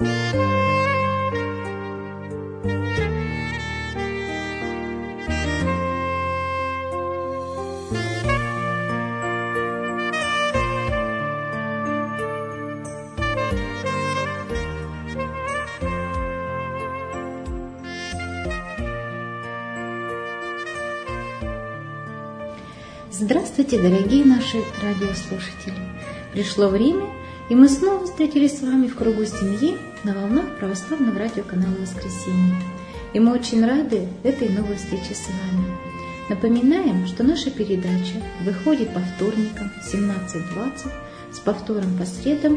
Здравствуйте, дорогие наши радиослушатели! Пришло время, и мы снова встретились с вами в кругу семьи на волнах православного радиоканала «Воскресенье». И мы очень рады этой новой встрече с вами. Напоминаем, что наша передача выходит по вторникам 17:20, с повтором по средам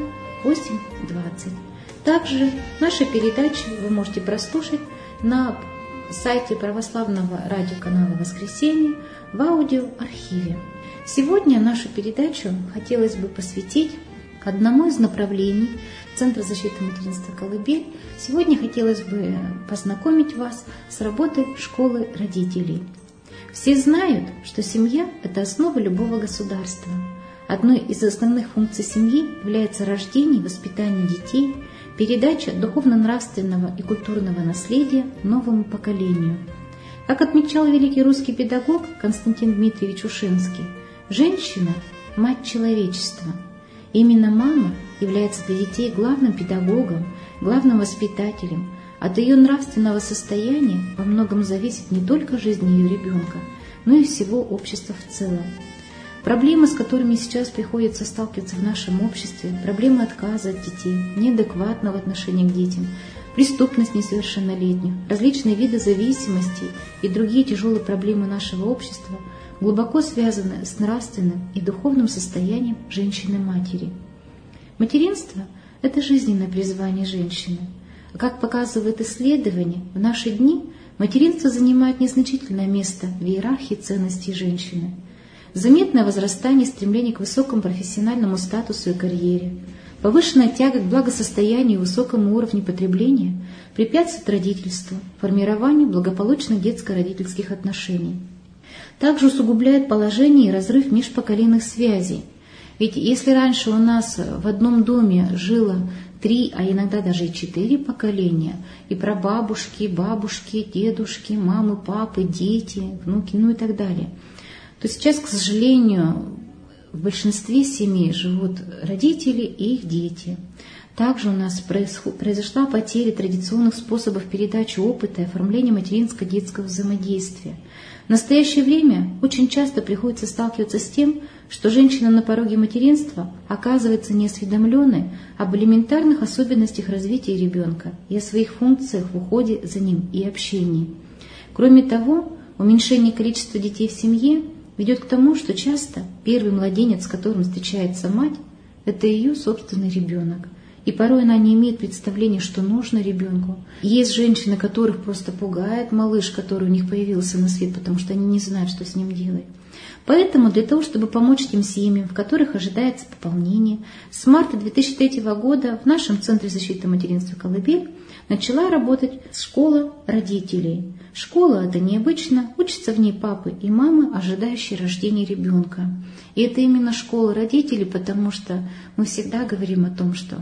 8:20. Также наши передачи вы можете прослушать на сайте православного радиоканала «Воскресенье» в аудиоархиве. Сегодня нашу передачу хотелось бы посвятить одному из направлений Центра защиты материнства «Колыбель». Сегодня хотелось бы познакомить вас с работой школы родителей. Все знают, что семья – это основа любого государства. Одной из основных функций семьи является рождение и воспитание детей, передача духовно-нравственного и культурного наследия новому поколению. Как отмечал великий русский педагог Константин Дмитриевич Ушинский, женщина – мать человечества. Именно мама является для детей главным педагогом, главным воспитателем. От ее нравственного состояния во многом зависит не только жизнь ее ребенка, но и всего общества в целом. Проблемы, с которыми сейчас приходится сталкиваться в нашем обществе, проблемы отказа от детей, неадекватного отношения к детям, преступность несовершеннолетних, различные виды зависимостей и другие тяжелые проблемы нашего общества глубоко связаны с нравственным и духовным состоянием женщины-матери. Материнство – это жизненное призвание женщины. Как показывает исследование, в наши дни материнство занимает незначительное место в иерархии ценностей женщины. Заметное возрастание стремления к высокому профессиональному статусу и карьере, повышенная тяга к благосостоянию и высокому уровню потребления препятствует родительству, формированию благополучных детско-родительских отношений. Также усугубляет положение и разрыв межпоколенных связей. Ведь если раньше у нас в одном доме жило 3, а иногда даже и 4 поколения, и прабабушки, бабушки, дедушки, мамы, папы, дети, внуки, и так далее, то сейчас, к сожалению, в большинстве семей живут родители и их дети. Также у нас произошла потеря традиционных способов передачи опыта и оформления материнско-детского взаимодействия. В настоящее время очень часто приходится сталкиваться с тем, что женщина на пороге материнства оказывается неосведомленной об элементарных особенностях развития ребенка и о своих функциях в уходе за ним и общении. Кроме того, уменьшение количества детей в семье ведет к тому, что часто первый младенец, с которым встречается мать, это ее собственный ребенок. И порой она не имеет представления, что нужно ребенку. Есть женщины, которых просто пугает малыш, который у них появился на свет, потому что они не знают, что с ним делать. Поэтому для того, чтобы помочь тем семьям, в которых ожидается пополнение, с марта 2003 года в нашем Центре защиты материнства «Колыбель» начала работать школа родителей. Школа – это необычно, учатся в ней папы и мамы, ожидающие рождения ребенка. И это именно школа родителей, потому что мы всегда говорим о том, что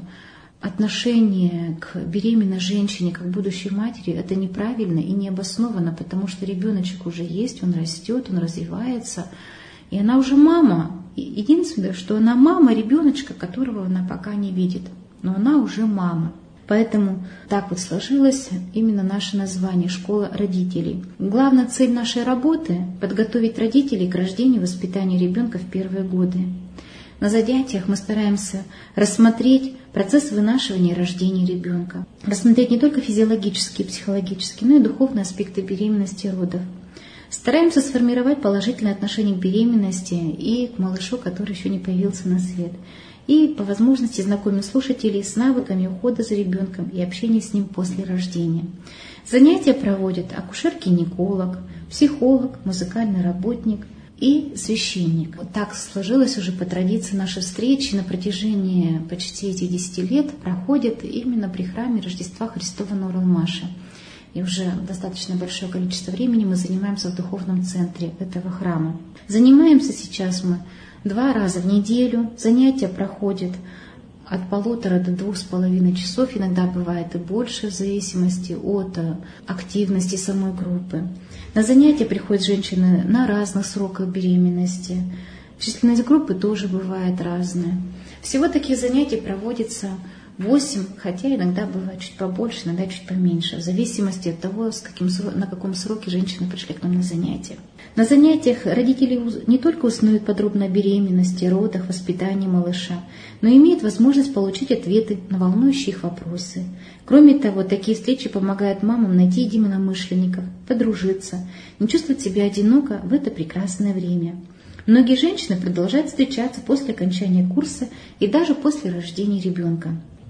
отношение к беременной женщине, как будущей матери, это неправильно и необоснованно, потому что ребеночек уже есть, он растет, он развивается, и она уже мама. И единственное, что она мама ребеночка, которого она пока не видит, но она уже мама. Поэтому так вот сложилось именно наше название «Школа родителей». Главная цель нашей работы – подготовить родителей к рождению и воспитанию ребенка в первые годы. На занятиях мы стараемся рассмотреть процесс вынашивания и рождения ребенка, рассмотреть не только физиологические и психологические, но и духовные аспекты беременности и родов. Стараемся сформировать положительное отношение к беременности и к малышу, который еще не появился на свет. И по возможности знакомим слушателей с навыками ухода за ребенком и общения с ним после рождения. Занятия проводят акушер-гинеколог, психолог, музыкальный работник и священник. Вот так сложилось уже по традиции наши встречи на протяжении почти этих 10 лет проходят именно при храме Рождества Христова на Уралмаше. И уже достаточно большое количество времени мы занимаемся в духовном центре этого храма. Занимаемся сейчас мы 2 раза в неделю, занятия проходят от 1,5 до 2,5 часов, иногда бывает и больше, в зависимости от активности самой группы. На занятия приходят женщины на разных сроках беременности. Численность группы тоже бывает разная. Всего таких занятий проводится 8, хотя иногда бывает чуть побольше, иногда чуть поменьше, в зависимости от того, на каком сроке женщины пришли к нам на занятия. На занятиях родители не только узнают подробно о беременности, родах, воспитании малыша, но и имеют возможность получить ответы на волнующие их вопросы. Кроме того, такие встречи помогают мамам найти единомышленников, подружиться, не чувствовать себя одиноко в это прекрасное время. Многие женщины продолжают встречаться после окончания курса и даже после рождения ребенка.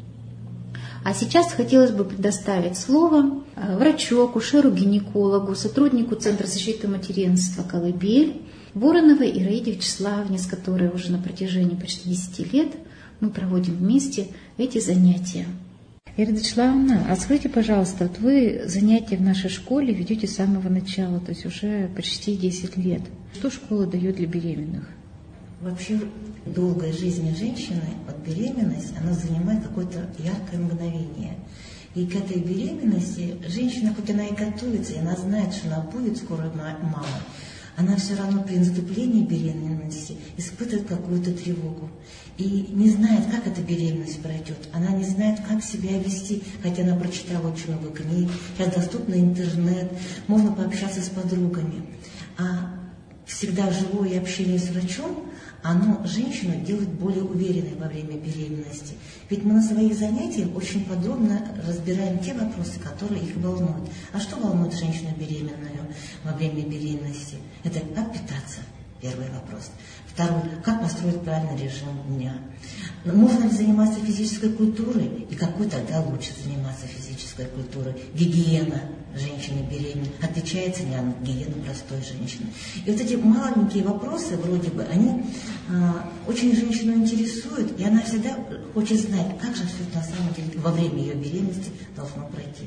А сейчас хотелось бы предоставить слово врачу, акушеру-гинекологу, сотруднику Центра защиты материнства «Колыбель» Вороновой Ираиде Вячеславовне, с которой уже на протяжении почти 10 лет мы проводим вместе эти занятия. Ираида Вячеславовна, а скажите, пожалуйста, вот вы занятия в нашей школе ведете с самого начала, то есть уже почти 10 лет. Что школа дает для беременных? Вообще долгая жизнь женщины, беременность, она занимает какое-то яркое мгновение. И к этой беременности женщина, хоть она и готовится, и она знает, что она будет скоро мамой, она все равно при наступлении беременности испытывает какую-то тревогу. И не знает, как эта беременность пройдет. Она не знает, как себя вести, хотя она прочитала очень много книг. Сейчас доступный интернет, можно пообщаться с подругами. А всегда живое общение с врачом, оно женщину делает более уверенной во время беременности. Ведь мы на своих занятиях очень подробно разбираем те вопросы, которые их волнуют. А что волнует женщину беременную во время беременности? Это как питаться, первый вопрос. Второй, как построить правильный режим дня. Можно ли заниматься физической культурой? И какой тогда лучше заниматься физической культурой? Гигиена женщины беременной отличается ли от гигиены простой женщины? И вот эти маленькие вопросы, вроде бы, они очень женщину интересуют, и она всегда хочет знать, как же все это на самом деле во время ее беременности должно пройти.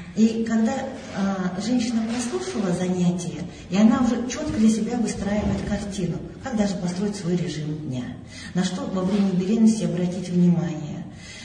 И когда женщина прослушала занятия, и она уже четко для себя выстраивает картину, как даже построить свой режим дня, на что во время беременности обратить внимание,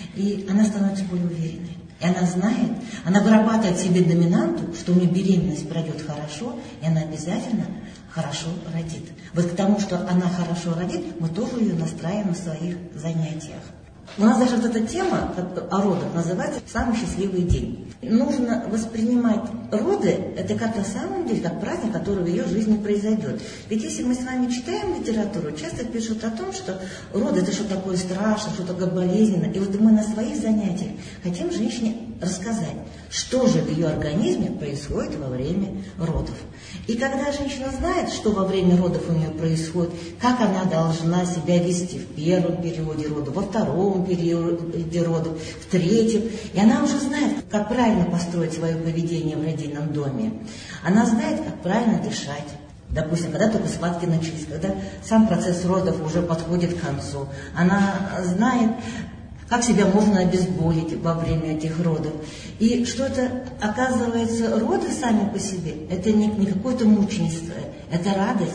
и она становится более уверенной. И она знает, она вырабатывает себе доминанту, что у нее беременность пройдет хорошо, и она обязательно хорошо родит. Вот к тому, что она хорошо родит, мы тоже ее настраиваем на своих занятиях. У нас даже вот эта тема о родах называется «Самый счастливый день». Нужно воспринимать роды, это как на самом деле, как праздник, который в ее жизни произойдет. Ведь если мы с вами читаем литературу, часто пишут о том, что роды это что такое страшное, что такое болезненное. И вот мы на своих занятиях хотим женщине рассказать, что же в ее организме происходит во время родов. И когда женщина знает, что во время родов у нее происходит, как она должна себя вести в первом периоде родов, во втором периоде родов, в третьем, и она уже знает, как правильно построить свое поведение в родильном доме. Она знает, как правильно дышать. Допустим, когда только схватки начались, когда сам процесс родов уже подходит к концу. Она знает, как себя можно обезболить во время этих родов. И что это, оказывается, роды сами по себе, это не какое-то мученичество, это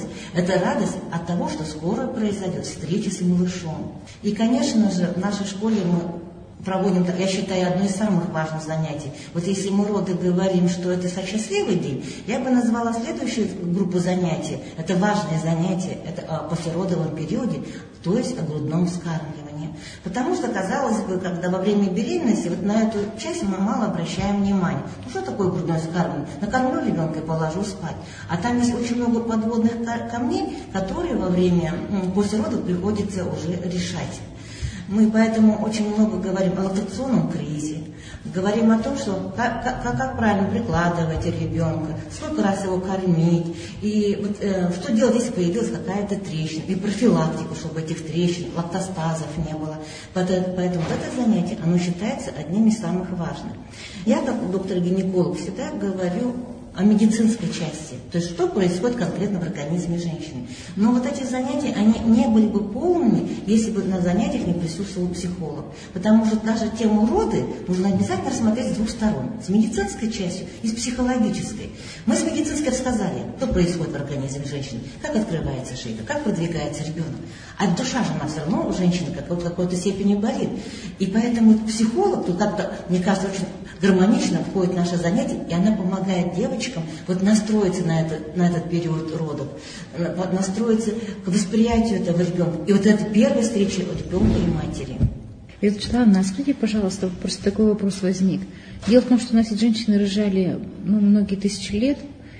радость от того, что скоро произойдет встреча с малышом. И, конечно же, в нашей школе мы проводим, я считаю, одно из самых важных занятий. Вот если мы роды говорим, что это счастливый день, я бы назвала следующую группу занятий. Это важное занятие, это о послеродовом периоде, то есть о грудном вскармливании. Потому что, казалось бы, когда во время беременности, вот на эту часть мы мало обращаем внимание. Ну что такое грудное вскармливание? Накормлю ребенка и положу спать. А там есть очень много подводных камней, которые во время, после родов приходится уже решать. Мы поэтому очень много говорим о лактационном кризе, говорим о том, что как правильно прикладывать ребенка, сколько раз его кормить, и вот, что делать, если появилась какая-то трещина, и профилактику, чтобы этих трещин, лактостазов не было. Поэтому это занятие, оно считается одним из самых важных. Я, как доктор-гинеколог, всегда говорю о медицинской части, то есть что происходит конкретно в организме женщины. Но вот эти занятия, они не были бы полными, если бы на занятиях не присутствовал психолог. Потому что даже тему роды нужно обязательно рассмотреть с двух сторон. С медицинской частью и с психологической. Мы с медицинской рассказали, что происходит в организме женщины, как открывается шейка, как продвигается ребенок. А душа же у нас все равно у женщины в какой-то степени болит. И поэтому психолог, тут как-то, мне кажется, очень гармонично входит в наше занятие, и она помогает девочкам вот настроиться на этот период родов, настроиться к восприятию этого ребенка. И вот это первая встреча ребенка и матери. Светлана, скажите, пожалуйста, просто такой вопрос возник. Дело в том, что у нас ведь женщины рожали многие тысячи лет,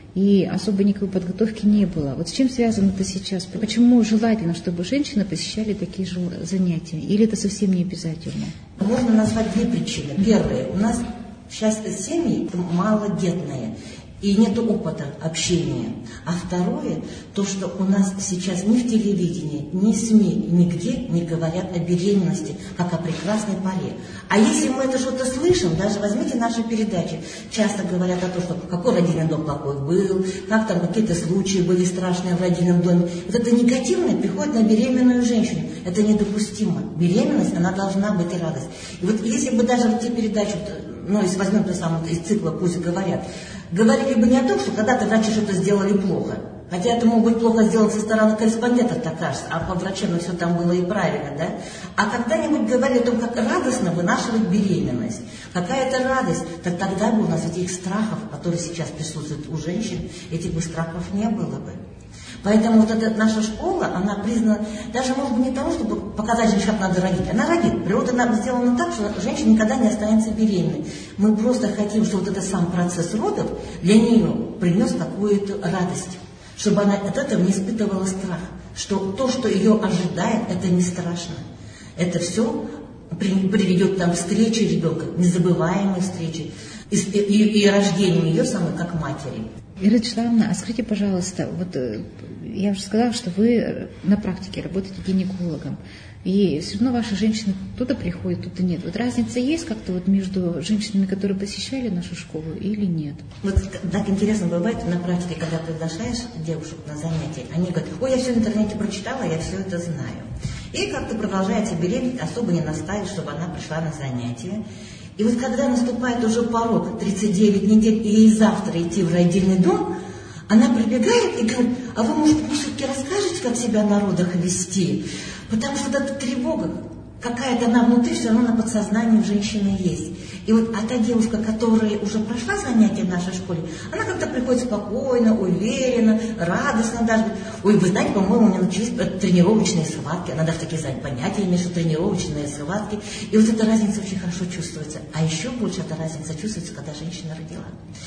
и особо никакой подготовки не было. Вот с чем связано это сейчас? Почему желательно, чтобы женщины посещали такие же занятия? Или это совсем не обязательно? Можно назвать две причины. Первая, у нас сейчас семьи малодетные, и нет опыта общения. А второе, то, что у нас сейчас ни в телевидении, ни в СМИ, нигде не говорят о беременности, как о прекрасной паре. А если мы это что-то слышим, даже возьмите наши передачи, часто говорят о том, что какой родильный дом плохой был, как там какие-то случаи были страшные в родильном доме. Вот это негативное приходит на беременную женщину. Это недопустимо. Беременность, она должна быть и радость. И вот если бы даже вот те передачи, если возьмем то самое из цикла «Пусть говорят», говорили бы не о том, что когда-то врачи что-то сделали плохо. Хотя это может быть плохо сделано со стороны корреспондентов, так кажется, а по врачам все там было и правильно, да? А когда-нибудь говорили о том, как радостно вынашивать беременность, какая-то радость, так тогда бы у нас этих страхов, которые сейчас присутствуют у женщин, этих бы страхов не было бы. Поэтому вот эта наша школа, она признана, даже может быть не того, чтобы показать женщине, как надо родить. Она родит. Природа нам сделана так, что женщина никогда не останется беременной. Мы просто хотим, чтобы вот этот сам процесс родов для нее принес какую-то радость. Чтобы она от этого не испытывала страх. Что то, что ее ожидает, это не страшно. Это все приведет к встрече ребенка, незабываемой встрече. И рождением ее самой как матери. Ира Вячеславовна, а скажите, пожалуйста, вот я уже сказала, что вы на практике работаете гинекологом, и все равно ваши женщины туда приходят, туда нет. Вот разница есть как-то вот между женщинами, которые посещали нашу школу, или нет? Вот так интересно бывает на практике, когда приглашаешь девушек на занятия, они говорят: ой, я все в интернете прочитала, я все это знаю. И как-то продолжается беременность, особо не настаивает, чтобы она пришла на занятия. И вот когда наступает уже порог 39 недель, и ей завтра идти в родильный дом, она прибегает и говорит: а вы, может, мне все-таки расскажете, как себя на родах вести? Потому что эта тревога, какая-то она внутри, все равно на подсознании у женщины есть. И вот та девушка, которая уже прошла занятия в нашей школе, она как-то приходит спокойно, уверенно, радостно даже. Ой, вы знаете, по-моему, у меня начались тренировочные схватки. Она даже такие понятия имеет, что тренировочные схватки. И вот эта разница очень хорошо чувствуется. А еще больше эта разница чувствуется, когда женщина родила.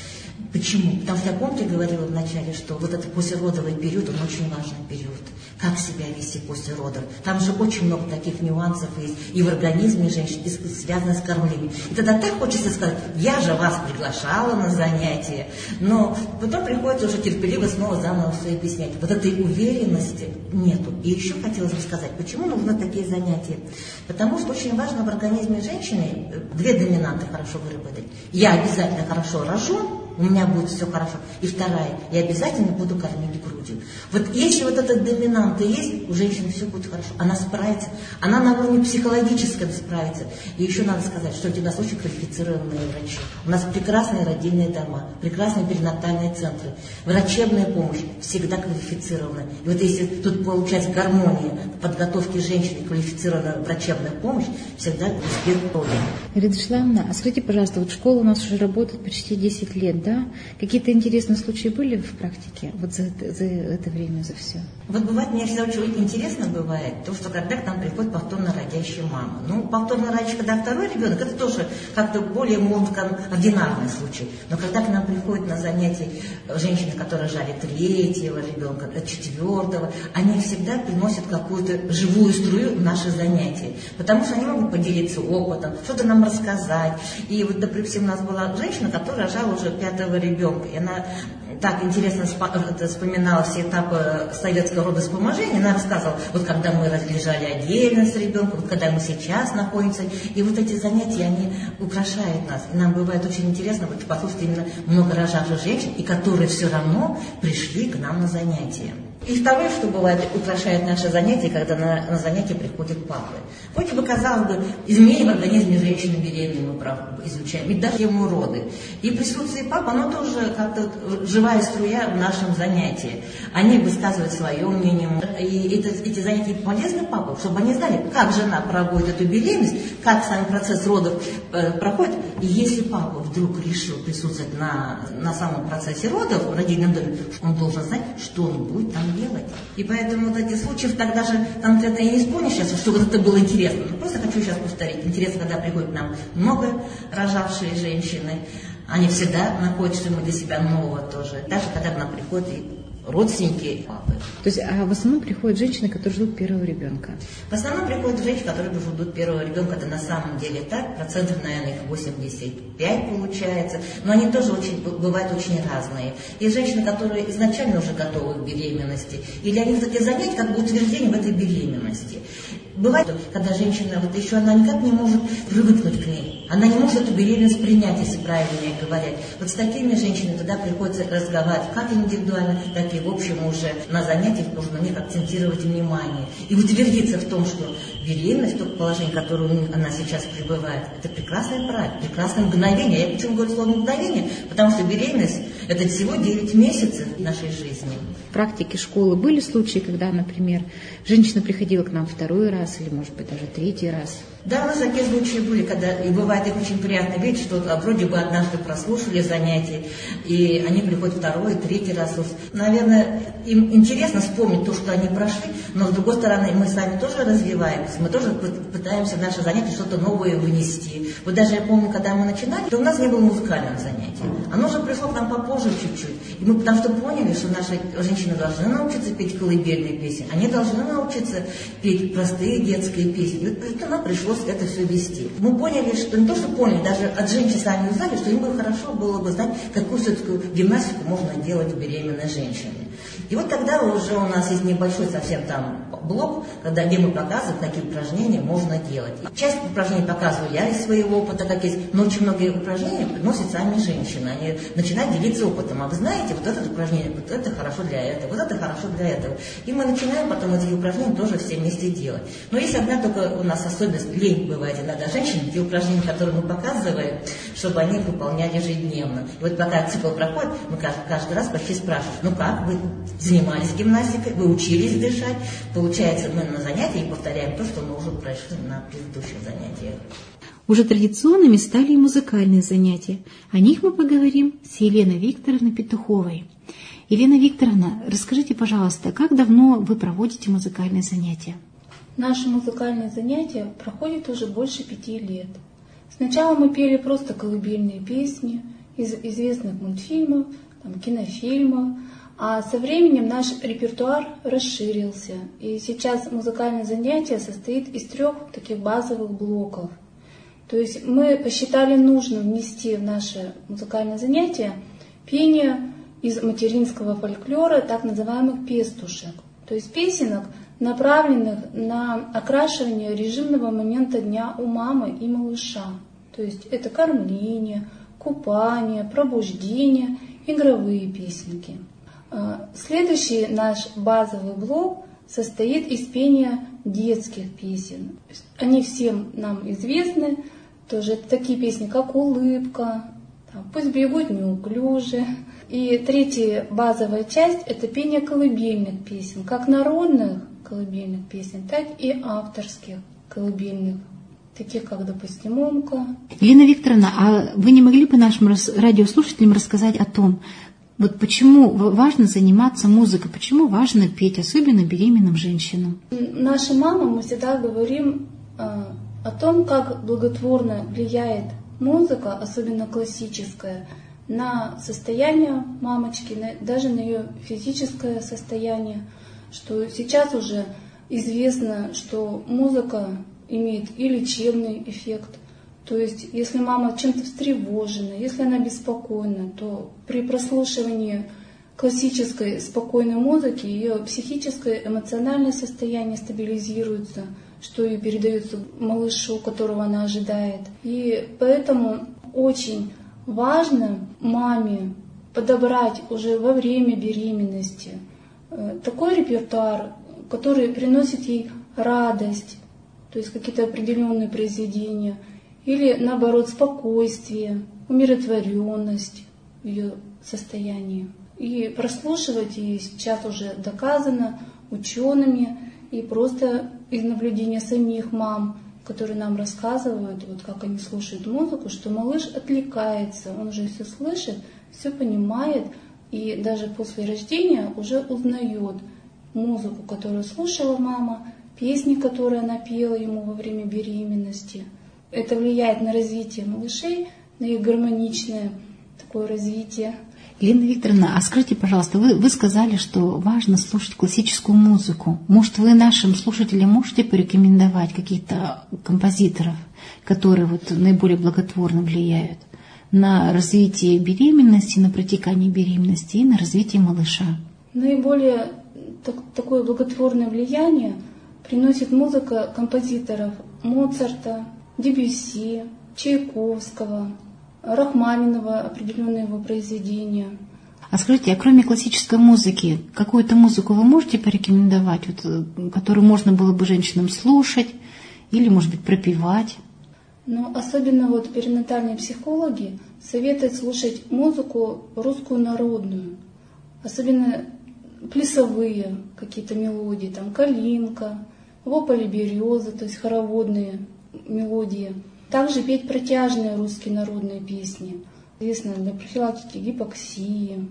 Почему? Потому что я, помните, говорила вначале, что вот этот послеродовый период, он очень важный период. Как себя вести после родов. Там же очень много таких нюансов есть и в организме женщин, и связано с кормлением. И тогда так хочется сказать: я же вас приглашала на занятия. Но потом приходится уже терпеливо снова заново все объяснять. Вот этой уверенности нету. И еще хотелось бы сказать, почему нужны такие занятия. Потому что очень важно в организме женщины две доминанты хорошо выработать. Я обязательно хорошо рожу, у меня будет все хорошо. И вторая, я обязательно буду кормить грудью. Вот если вот эта доминанта есть, у женщины все будет хорошо. Она справится. Она на уровне психологическом справится. И еще надо сказать, что у нас очень квалифицированные врачи. У нас прекрасные родильные дома, прекрасные перинатальные центры. Врачебная помощь всегда квалифицирована. И вот если тут получается гармония подготовки женщины, квалифицированная врачебная помощь, всегда успех полный. Ира Вячеславовна, а скажите, пожалуйста, вот школа у нас уже работает почти 10 лет, да? Какие-то интересные случаи были в практике вот за это время, за все? Вот бывает, мне всегда очень интересно бывает, то, что когда к нам приходит повторно родящая мама. Повторно родящая, когда второй ребенок, это тоже как-то более, может, ординарный случай. Но когда к нам приходят на занятия женщины, которые рожали третьего ребенка, четвертого, они всегда приносят какую-то живую струю в наши занятия. Потому что они могут поделиться опытом, что-то нам рассказать. И вот, допустим, у нас была женщина, которая рожала уже 5-го ребенка. И она так интересно вспоминала все этапы советского родовспоможения. Она рассказывала, вот когда мы лежали отдельно с ребенком, вот когда мы сейчас находимся. И вот эти занятия, они украшают нас. И нам бывает очень интересно вот послушать именно много рожавших женщин, и которые все равно пришли к нам на занятия. И второе, что бывает, украшает наши занятия, когда на занятия приходят папы. Вроде бы, казалось бы, изменения в организме женщины беременной мы изучаем, ведь даже тему роды. И присутствие пап, оно тоже как-то живая струя в нашем занятии. Они высказывают свое мнение. И эти занятия полезны папам, чтобы они знали, как жена проводит эту беременность, как сам процесс родов проходит. И если папа вдруг решил присутствовать на самом процессе родов в родильном доме, он должен знать, что он будет там делать. И поэтому вот эти случаи, так даже конкретно я не вспомню сейчас, что вот это было интересно. Но просто хочу сейчас повторить. Интересно, когда приходят к нам много рожавшие женщины, они всегда находят что-нибудь для себя нового тоже. Даже когда к нам приходят и родственники папы. То есть, в основном приходят женщины, которые ждут первого ребенка? В основном приходят женщины, которые ждут первого ребенка. Это на самом деле так. Процентов, наверное, их 85 получается. Но они тоже бывают очень разные. Есть женщины, которые изначально уже готовы к беременности. И для них эти занятия как бы утверждение в этой беременности. Бывает, когда женщина, вот еще она никак не может привыкнуть к ней. Она не может эту беременность принять, если правильнее говорить. Вот с такими женщинами туда приходится разговаривать как индивидуально, так и в общем уже на занятиях нужно на них акцентировать внимание. И утвердиться в том, что беременность, то положение, в котором она сейчас пребывает, это прекрасное правило, прекрасное мгновение. Я почему говорю слово мгновение? Потому что беременность – это всего 9 месяцев нашей жизни. В практике школы были случаи, когда, например, женщина приходила к нам второй раз или, может быть, даже третий раз? Да, у нас такие случаи были, когда, и бывает их очень приятно видеть, что вроде бы однажды прослушали занятия, и они приходят второй, третий раз. Наверное, им интересно вспомнить то, что они прошли, но с другой стороны, мы сами тоже развиваемся, мы тоже пытаемся в наши занятия что-то новое вынести. Вот даже я помню, когда мы начинали, то у нас не было музыкальных занятий. Оно уже пришло к нам попозже чуть-чуть. И мы потому что поняли, что наши женщины должны научиться петь колыбельные песни, они должны научиться петь простые детские песни. Это нам пришлось это все вести. Мы поняли, что не то, что поняли, даже от женщин сами узнали, что им бы хорошо было бы знать, какую все-таки гимнастику можно делать беременной женщине. И вот тогда уже у нас есть небольшой совсем там блок, где мы показываем, какие упражнения можно делать. Часть упражнений показываю я из своего опыта, как есть, но очень многие упражнения приносят сами женщины. Они начинают делиться опытом. А вы знаете, вот это упражнение, вот это хорошо для этого, вот это хорошо для этого. И мы начинаем потом эти упражнения тоже все вместе делать. Но есть одна только у нас особенность, лень бывает иногда женщин, те упражнения, которые мы показываем, чтобы они их выполняли ежедневно. И вот пока цикл проходит, мы каждый раз почти спрашиваем, ну как, вы занимались гимнастикой, вы учились дышать. Получается, мы на занятии повторяем то, что мы уже прошли на предыдущих занятиях. Уже традиционными стали и музыкальные занятия. О них мы поговорим с Еленой Викторовной Петуховой. Елена Викторовна, расскажите, пожалуйста, как давно вы проводите музыкальные занятия? Наши музыкальные занятия проходят уже больше 5 лет. Сначала мы пели просто колыбельные песни из известных мультфильмов, кинофильмов, а со временем наш репертуар расширился. И сейчас музыкальное занятие состоит из 3 таких базовых блоков. То есть мы посчитали нужным внести в наше музыкальное занятие пение из материнского фольклора, так называемых пестушек. То есть песенок, направленных на окрашивание режимного момента дня у мамы и малыша. То есть это кормление, купание, пробуждение, игровые песенки. Следующий наш базовый блок состоит из пения детских песен. Они всем нам известны. Тоже такие песни, как «Улыбка», «Пусть бегут неуклюже». И третья базовая часть – это пение колыбельных песен, как народных колыбельных песен, так и авторских колыбельных, таких как, допустим, «Умка». Елена Викторовна, а вы не могли бы нашим радиослушателям рассказать о том, вот почему важно заниматься музыкой, почему важно петь, особенно беременным женщинам? Нашим мамам мы всегда говорим о том, как благотворно влияет музыка, особенно классическая, на состояние мамочки, даже на ее физическое состояние, что сейчас уже известно, что музыка имеет и лечебный эффект. То есть, если мама чем-то встревожена, если она беспокойна, то при прослушивании классической спокойной музыки ее психическое, эмоциональное состояние стабилизируется, что и передается малышу, которого она ожидает. И поэтому очень важно маме подобрать уже во время беременности такой репертуар, который приносит ей радость, то есть какие-то определенные произведения, или наоборот спокойствие, умиротворенность в ее состоянии. И прослушивать, и сейчас уже доказано учеными, и просто из наблюдения самих мам, которые нам рассказывают, вот как они слушают музыку, что малыш отвлекается, он уже все слышит, все понимает, и даже после рождения уже узнает музыку, которую слушала мама, песни, которые она пела ему во время беременности. Это влияет на развитие малышей, на их гармоничное такое развитие. Елена Викторовна, а скажите, пожалуйста, вы сказали, что важно слушать классическую музыку. Может, вы нашим слушателям можете порекомендовать каких-то композиторов, которые вот наиболее благотворно влияют на развитие беременности, на протекание беременности и на развитие малыша? Наиболее такое благотворное влияние приносит музыка композиторов Моцарта, Дебюсси, Чайковского, Рахманинова, определенные его произведения. А скажите, а кроме классической музыки, какую-то музыку вы можете порекомендовать, вот, которую можно было бы женщинам слушать или, может быть, пропевать? Но особенно вот перинатальные психологи советуют слушать музыку русскую народную, особенно плясовые какие-то мелодии, там «Калинка», «Во поле береза», то есть хороводные мелодии. Также петь протяжные русские народные песни, известно, для профилактики гипоксии,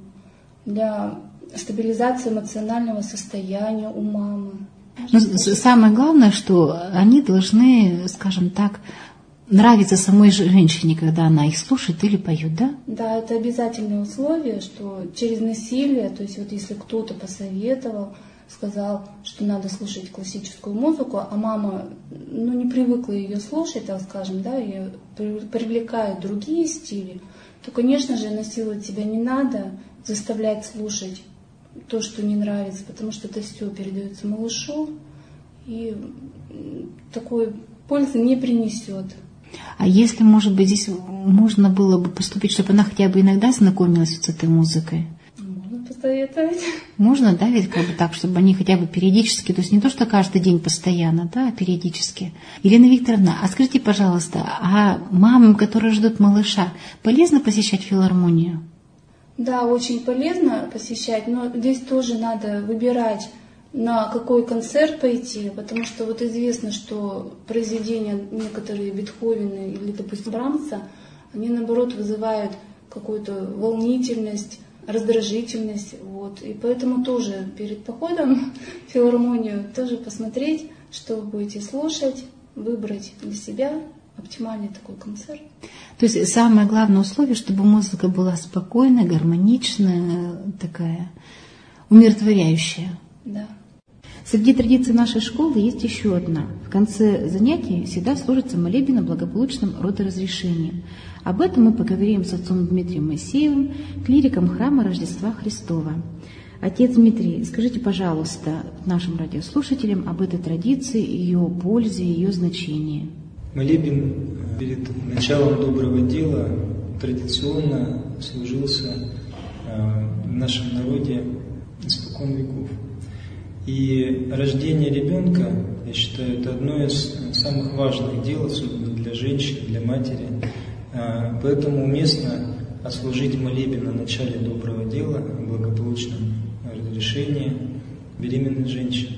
для стабилизации эмоционального состояния у мамы. Но самое главное, что они должны, скажем так, нравиться самой женщине, когда она их слушает или поет, да? Да, это обязательное условие, что через насилие, то есть вот если кто-то посоветовал, сказал, что надо слушать классическую музыку, а мама не привыкла ее слушать, так скажем, да, и привлекают другие стили, то, конечно же, насиловать себя не надо, заставлять слушать то, что не нравится, потому что это все передается малышу и такой пользы не принесет. А если, может быть, здесь можно было бы поступить, чтобы она хотя бы иногда знакомилась с этой музыкой? Можно посоветовать. Можно, да, ведь как бы так, чтобы они хотя бы периодически, то есть не то, что каждый день постоянно, да, а периодически. Елена Викторовна, а скажите, пожалуйста, а мамам, которые ждут малыша, полезно посещать филармонию? Да, очень полезно посещать, но здесь тоже надо выбирать, на какой концерт пойти, потому что вот известно, что произведения некоторые Бетховена или, допустим, Брамса, они наоборот вызывают какую-то волнительность, раздражительность, вот. И поэтому тоже перед походом в филармонию тоже посмотреть, что вы будете слушать, выбрать для себя оптимальный такой концерт. То есть самое главное условие, чтобы музыка была спокойная, гармоничная, такая умиротворяющая. Да. Среди традиций нашей школы есть еще одна. В конце занятий всегда служится молебен о благополучном родоразрешении. Об этом мы поговорим с отцом Дмитрием Моисеевым, клириком храма Рождества Христова. Отец Дмитрий, скажите, пожалуйста, нашим радиослушателям об этой традиции, ее пользе, ее значении. Молебен перед началом доброго дела традиционно служился в нашем народе испокон веков. И рождение ребенка, я считаю, это одно из самых важных дел, особенно для женщин, для матери. Поэтому уместно отслужить молебен на начале доброго дела, о благополучном разрешении беременной женщины.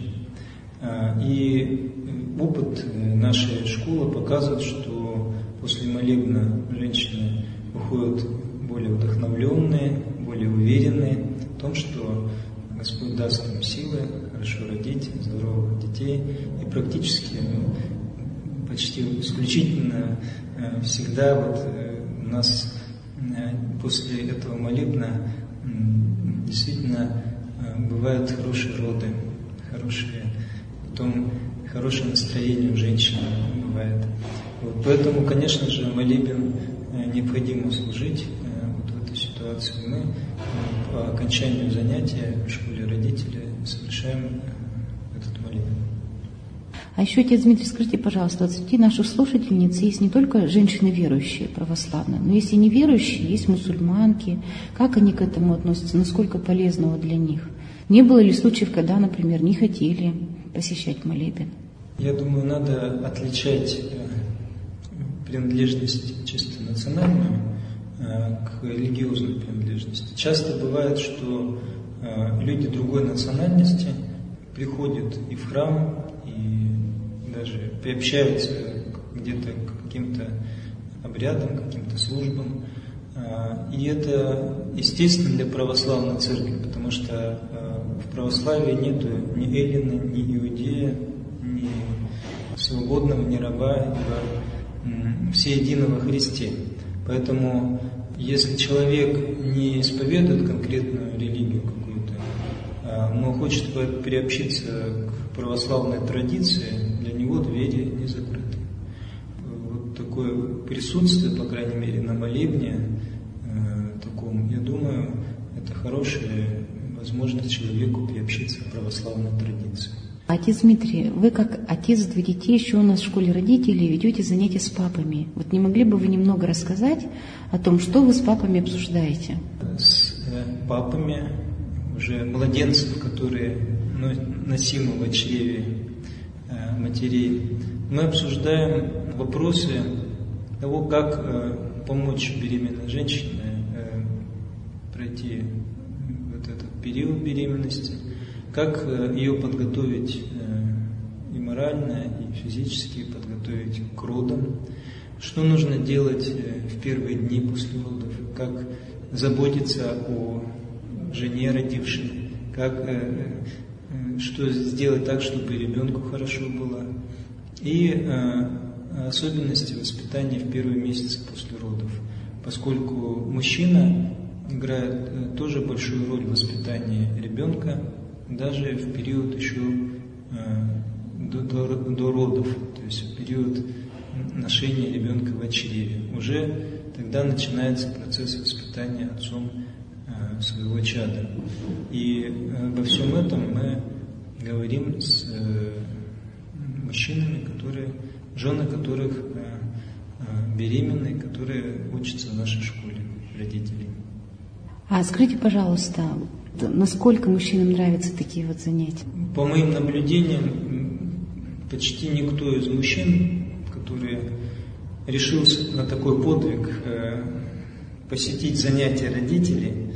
И опыт нашей школы показывает, что после молебна женщины уходят более вдохновленные, более уверенные в том, что Господь даст им силы хорошо родить здоровых детей. И практически, почти исключительно всегда вот у нас после этого молебна действительно бывают хорошие роды, потом хорошее настроение у женщины бывает. Вот, поэтому, конечно же, молебен необходимо служить вот в этой ситуации. ситуации, мы по окончанию занятия в школе родителей совершаем этот молитву. А еще, отец Дмитрий, скажите, пожалуйста, среди наших слушательниц есть не только женщины верующие, православные, но есть и неверующие, есть мусульманки. Как они к этому относятся? Насколько полезного для них? Не было ли случаев, когда, например, не хотели посещать молебен? Я думаю, надо отличать принадлежность чисто национальную к религиозной принадлежности. Часто бывает, что люди другой национальности приходят и в храм, и даже приобщаются где-то к каким-то обрядам, каким-то службам. И это естественно для православной церкви, потому что в православии нету ни эллина, ни иудея, ни свободного, ни раба, все едины во Христе. Поэтому, если человек не исповедует конкретную религию какую-то, но хочет приобщиться к православной традиции, для него двери не закрыты. Вот такое присутствие, по крайней мере, на молебне таком, я думаю, это хорошая возможность человеку приобщиться к православной традиции. Отец Дмитрий, вы как отец двух детей еще у нас в школе родителей ведете занятия с папами. Вот не могли бы вы немного рассказать о том, что вы с папами обсуждаете? С папами уже младенцев, которые носимы в чреве матерей, мы обсуждаем вопросы того, как помочь беременной женщине пройти вот этот период беременности, как ее подготовить и морально, и физически подготовить к родам, что нужно делать в первые дни после родов, как заботиться о жене родившей, что сделать так, чтобы ребенку хорошо было, и особенности воспитания в первые месяцы после родов, поскольку мужчина играет тоже большую роль в воспитании ребенка, даже в период еще до родов, то есть в период ношения ребенка в чреве. Уже тогда начинается процесс воспитания отцом своего чада. И обо всем этом мы говорим с мужчинами, жены которых беременны, которые учатся в нашей школе родителей. А скажите, пожалуйста, насколько мужчинам нравятся такие вот занятия? По моим наблюдениям, почти никто из мужчин, который решился на такой подвиг посетить занятия родителей,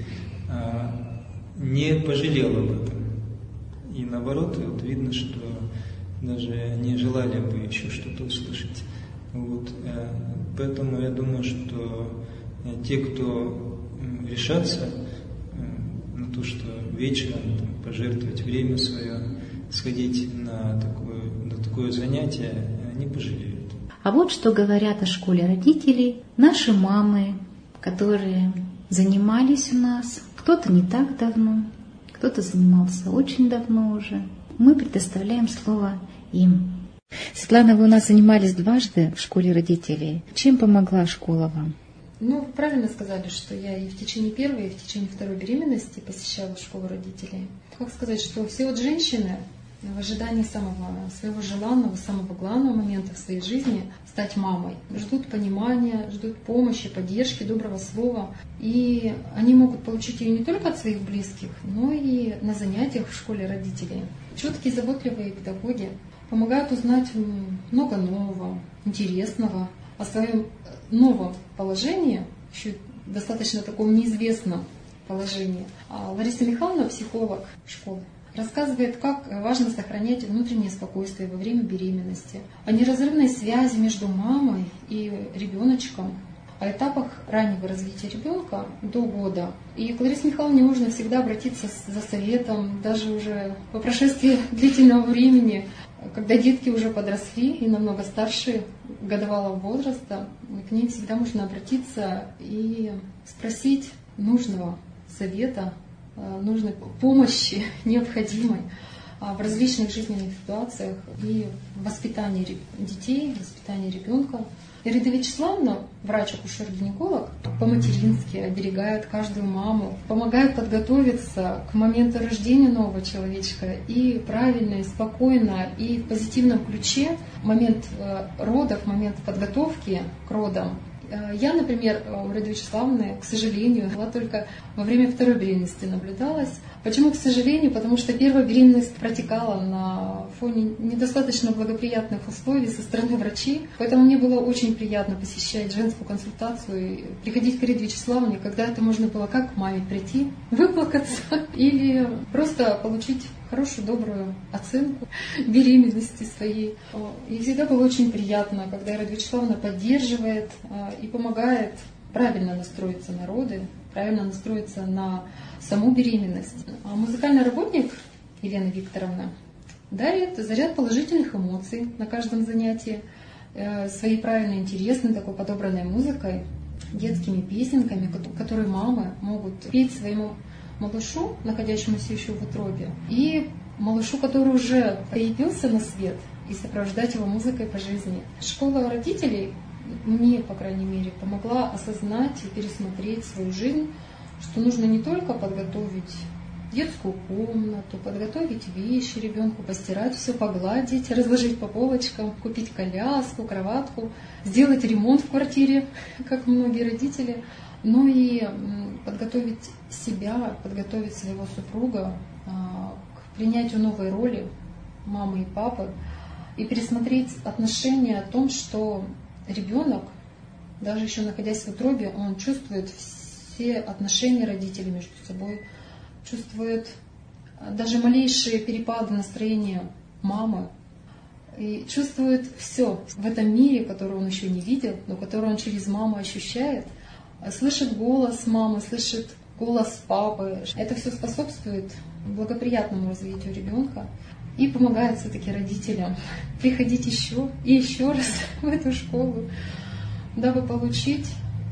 не пожалел об этом. И наоборот, вот видно, что даже не желали бы еще что-то услышать. Вот. Поэтому я думаю, что те, кто решатся на то, что вечером пожертвовать время свое, сходить на такое занятие, не пожалеют. А вот что говорят о школе родителей наши мамы, которые занимались у нас, кто-то не так давно, кто-то занимался очень давно уже. Мы предоставляем слово им. Светлана, вы у нас занимались дважды в школе родителей. Чем помогла школа вам? Вы правильно сказали, что я и в течение первой, и в течение второй беременности посещала школу родителей. Как сказать, что все вот женщины в ожидании своего желанного, самого главного момента в своей жизни стать мамой ждут понимания, ждут помощи, поддержки, доброго слова. И они могут получить ее не только от своих близких, но и на занятиях в школе родителей. Чуткие, заботливые педагоги помогают узнать много нового, интересного о своем новом положении, еще достаточно таком неизвестном положении. А Лариса Михайловна, психолог школы, рассказывает, как важно сохранять внутреннее спокойствие во время беременности, о неразрывной связи между мамой и ребеночком, о этапах раннего развития ребенка до года. И к Ларисе Михайловне можно всегда обратиться за советом, даже уже по прошествии длительного времени, когда детки уже подросли и намного старше годовалого возраста, к ней всегда можно обратиться и спросить нужного совета, нужной помощи необходимой. в различных жизненных ситуациях и в воспитании детей, воспитании ребенка. Ирида Вячеславовна, врач-акушер-гинеколог, по-матерински оберегает каждую маму, помогает подготовиться к моменту рождения нового человечка и правильно, и спокойно, и в позитивном ключе момент родов, момент подготовки к родам. Я, например, у Ириды Вячеславовны, к сожалению, была только во время второй беременности наблюдалась. Почему, к сожалению? Потому что первая беременность протекала на фоне недостаточно благоприятных условий со стороны врачей. Поэтому мне было очень приятно посещать женскую консультацию и приходить к Ириде Вячеславовне, когда это можно было как к маме прийти, выплакаться или просто получить хорошую, добрую оценку беременности своей. И всегда было очень приятно, когда Ирида Вячеславовна поддерживает и помогает правильно настроиться на роды, правильно настроиться на саму беременность. А музыкальный работник Елена Викторовна дарит заряд положительных эмоций на каждом занятии, своей правильно интересной, такой подобранной музыкой, детскими песенками, которые мамы могут петь своему малышу, находящемуся еще в утробе, и малышу, который уже появился на свет, и сопровождать его музыкой по жизни. Школа родителей мне, по крайней мере, помогла осознать и пересмотреть свою жизнь, что нужно не только подготовить детскую комнату, подготовить вещи ребенку, постирать все, погладить, разложить по полочкам, купить коляску, кроватку, сделать ремонт в квартире, как многие родители, но и подготовить себя, подготовить своего супруга к принятию новой роли мамы и папы и пересмотреть отношения о том, что ребенок, даже еще находясь в утробе, он чувствует все отношения родителей между собой, чувствует даже малейшие перепады настроения мамы и чувствует все в этом мире, который он еще не видел, но который он через маму ощущает, слышит голос мамы, слышит голос папы. Это все способствует благоприятному развитию ребенка и помогает все-таки родителям приходить еще и еще раз в эту школу, дабы получить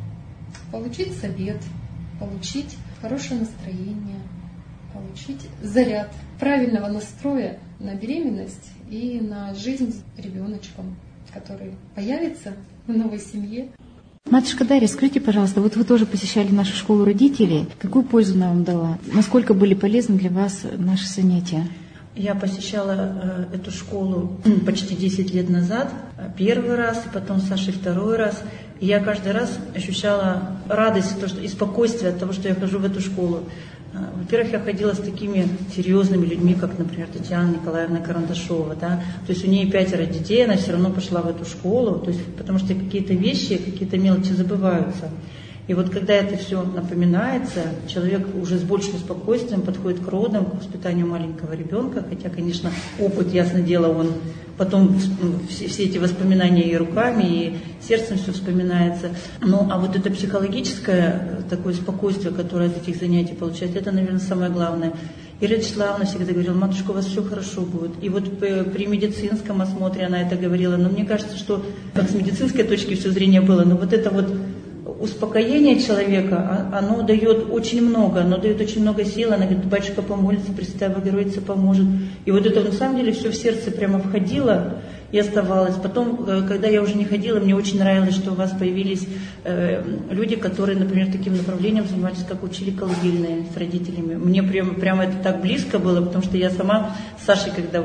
совет, получить хорошее настроение, получить заряд правильного настроя на беременность и на жизнь с ребеночком, который появится в новой семье. Матушка Дарья, скажите, пожалуйста, вот вы тоже посещали нашу школу родителей. Какую пользу она вам дала? Насколько были полезны для вас наши занятия? Я посещала эту школу почти 10 лет назад, первый раз, и потом с Сашей второй раз. И я каждый раз ощущала радость и спокойствие от того, что я хожу в эту школу. Во-первых, я ходила с такими серьезными людьми, как, например, Татьяна Николаевна Карандашова. Да? То есть у нее 5 детей, она все равно пошла в эту школу, то есть, потому что какие-то вещи, какие-то мелочи забываются. И вот когда это все напоминается, человек уже с большим спокойствием подходит к родам, к воспитанию маленького ребенка, хотя, конечно, опыт, ясное дело, он потом все эти воспоминания и руками, и сердцем все вспоминается. Ну, а вот это психологическое такое спокойствие, которое от этих занятий получается, это, наверное, самое главное. Ирина Вячеславовна всегда говорила: матушка, у вас все хорошо будет. И вот при медицинском осмотре она это говорила. Но мне кажется, что как с медицинской точки все зрения было, но вот это вот успокоение человека, оно дает очень много, сил. Она говорит: батюшка помолится, Пресвятая Богородица поможет. И вот это на самом деле все в сердце прямо входило и оставалось. Потом, когда я уже не ходила, мне очень нравилось, что у вас появились люди, которые, например, таким направлением занимались, как учили колыбельные с родителями. Мне прямо это так близко было, потому что я сама с Сашей, когда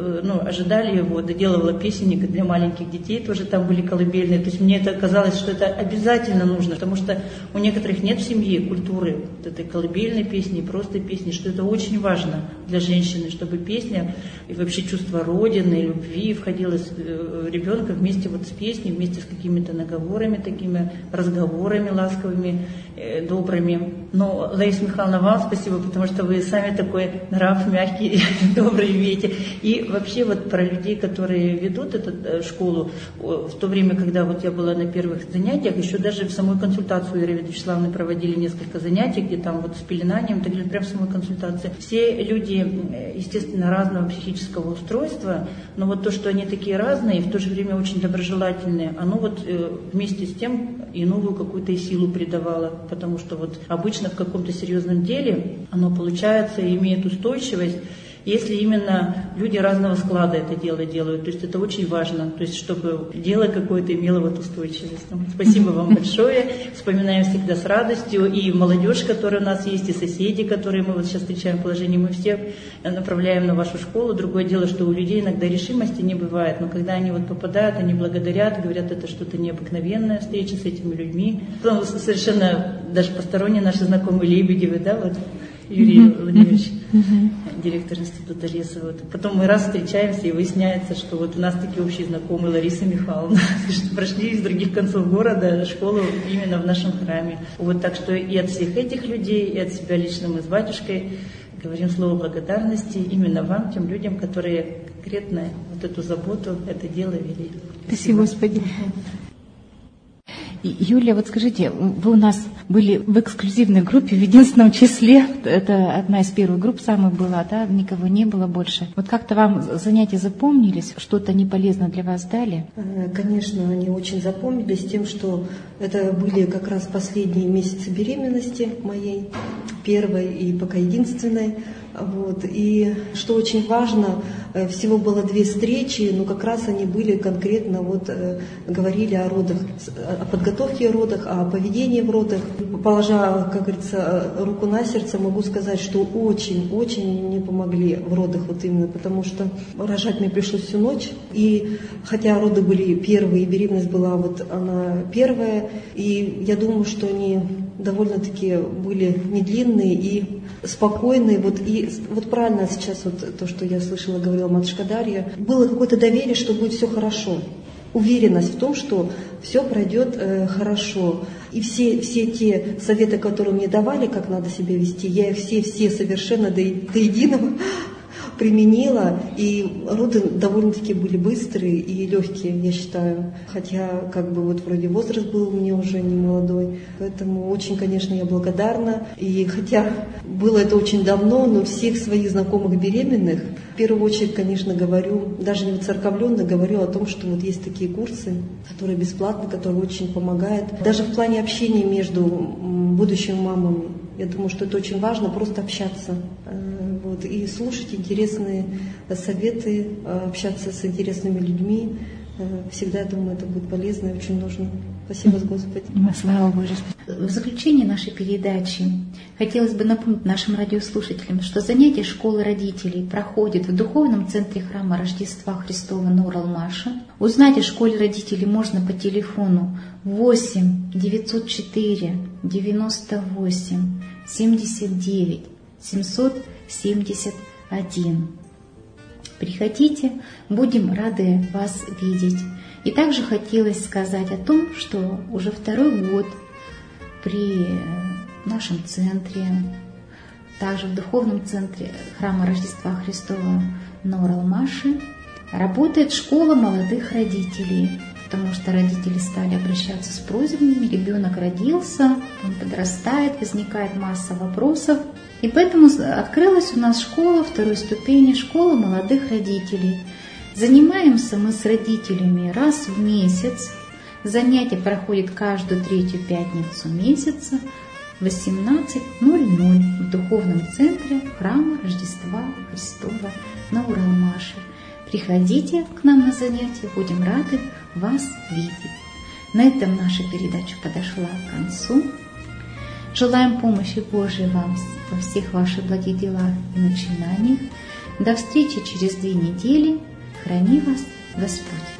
ожидали его, доделывала песенник для маленьких детей, тоже там были колыбельные. То есть мне это казалось, что это обязательно нужно, потому что у некоторых нет в семье культуры вот этой колыбельной песни, просто песни, что это очень важно для женщины, чтобы песня и вообще чувство родины, любви входило с ребенка вместе вот с песней, вместе с какими-то наговорами, такими разговорами ласковыми, добрыми. Но, Лариса Михайловна, вам спасибо, потому что вы сами такой нрав мягкий, добрый видите. И вообще вот про людей, которые ведут эту школу, в то время, когда вот я была на первых занятиях, еще даже в самой консультацию Иры Вячеславовны проводили несколько занятий, где там вот с пеленанием, так прямо в самой консультации. Все люди, естественно, разного психического устройства, но вот то, что они такие разные и в то же время очень доброжелательные, оно вот вместе с тем и новую какую-то силу придавало, потому что вот обычно в каком-то серьезном деле оно получается и имеет устойчивость. если именно люди разного склада это дело делают. То есть это очень важно, то есть чтобы дело какое-то имело вот устойчивость. Спасибо вам большое. Вспоминаем всегда с радостью. И молодежь, которая у нас есть, и соседи, которые мы вот сейчас встречаем в положении, мы всех направляем на вашу школу. Другое дело, что у людей иногда решимости не бывает, но когда они вот попадают, они благодарят, говорят, это что-то необыкновенная встреча с этими людьми. Потом совершенно даже посторонние наши знакомые Лебедевы, да, вот Юрий Владимирович, директор института Лесова. Потом мы раз встречаемся, и выясняется, что вот у нас такие общие знакомые Лариса Михайловна, что прошли из других концов города школу именно в нашем храме. Вот так что и от всех этих людей, и от себя лично мы с батюшкой говорим слово благодарности именно вам, тем людям, которые конкретно вот эту заботу, это дело вели. Спасибо, Господи. Юлия, вот скажите, вы у нас были в эксклюзивной группе в единственном числе, это одна из первых групп самых была, да, никого не было больше. Вот как-то вам занятия запомнились, что-то они полезно для вас дали? Конечно, они очень запомнились тем, что это были как раз последние месяцы беременности моей, первой и пока единственной. Вот. И что очень важно, всего было 2 встречи, но как раз они были конкретно, вот, говорили о родах, о подготовке в родах, о поведении в родах. Положа, как говорится, руку на сердце, могу сказать, что очень-очень мне помогли в родах, вот именно потому что рожать мне пришлось всю ночь. И хотя роды были первые, беременность была вот она первая, и я думаю, что они довольно-таки были не длинные и спокойные. Вот, и вот правильно сейчас вот то, что я слышала, говорила матушка Дарья, было какое-то доверие, что будет все хорошо. Уверенность в том, что все пройдет хорошо. И все те советы, которые мне давали, как надо себя вести, я их все совершенно до единого применила, и роды довольно-таки были быстрые и легкие, я считаю. Хотя, как бы, вот вроде возраст был у меня уже не молодой, поэтому очень, конечно, я благодарна. И хотя было это очень давно, но всех своих знакомых беременных, в первую очередь, конечно, говорю, даже не воцерковленно, говорю о том, что вот есть такие курсы, которые бесплатны, которые очень помогают. Даже в плане общения между будущими мамами. Я думаю, что это очень важно, просто общаться. Вот, и слушать интересные советы, общаться с интересными людьми. Всегда, я думаю, это будет полезно и очень нужно. Спасибо, Господи. Слава Богу. В заключение нашей передачи хотелось бы напомнить нашим радиослушателям, что занятия школы родителей проходят в Духовном центре храма Рождества Христова на Уралмаше. Узнать о школе родителей можно по телефону 8 904 98 79 771. Приходите, будем рады вас видеть. И также хотелось сказать о том, что уже 2-й год при нашем центре, также в Духовном центре храма Рождества Христова на Уралмаше, работает школа молодых родителей, потому что родители стали обращаться с просьбами, ребенок родился, он подрастает, возникает масса вопросов. И поэтому открылась у нас школа 2-й ступени, школа молодых родителей. Занимаемся мы с родителями раз в месяц. Занятия проходят каждую 3-ю пятницу месяца в 18:00 в Духовном центре храма Рождества Христова на Уралмаше. Приходите к нам на занятия, будем рады вас видеть. На этом наша передача подошла к концу. Желаем помощи Божией вам во всех ваших благих делах и начинаниях. До встречи через 2 недели. Храни вас Господь.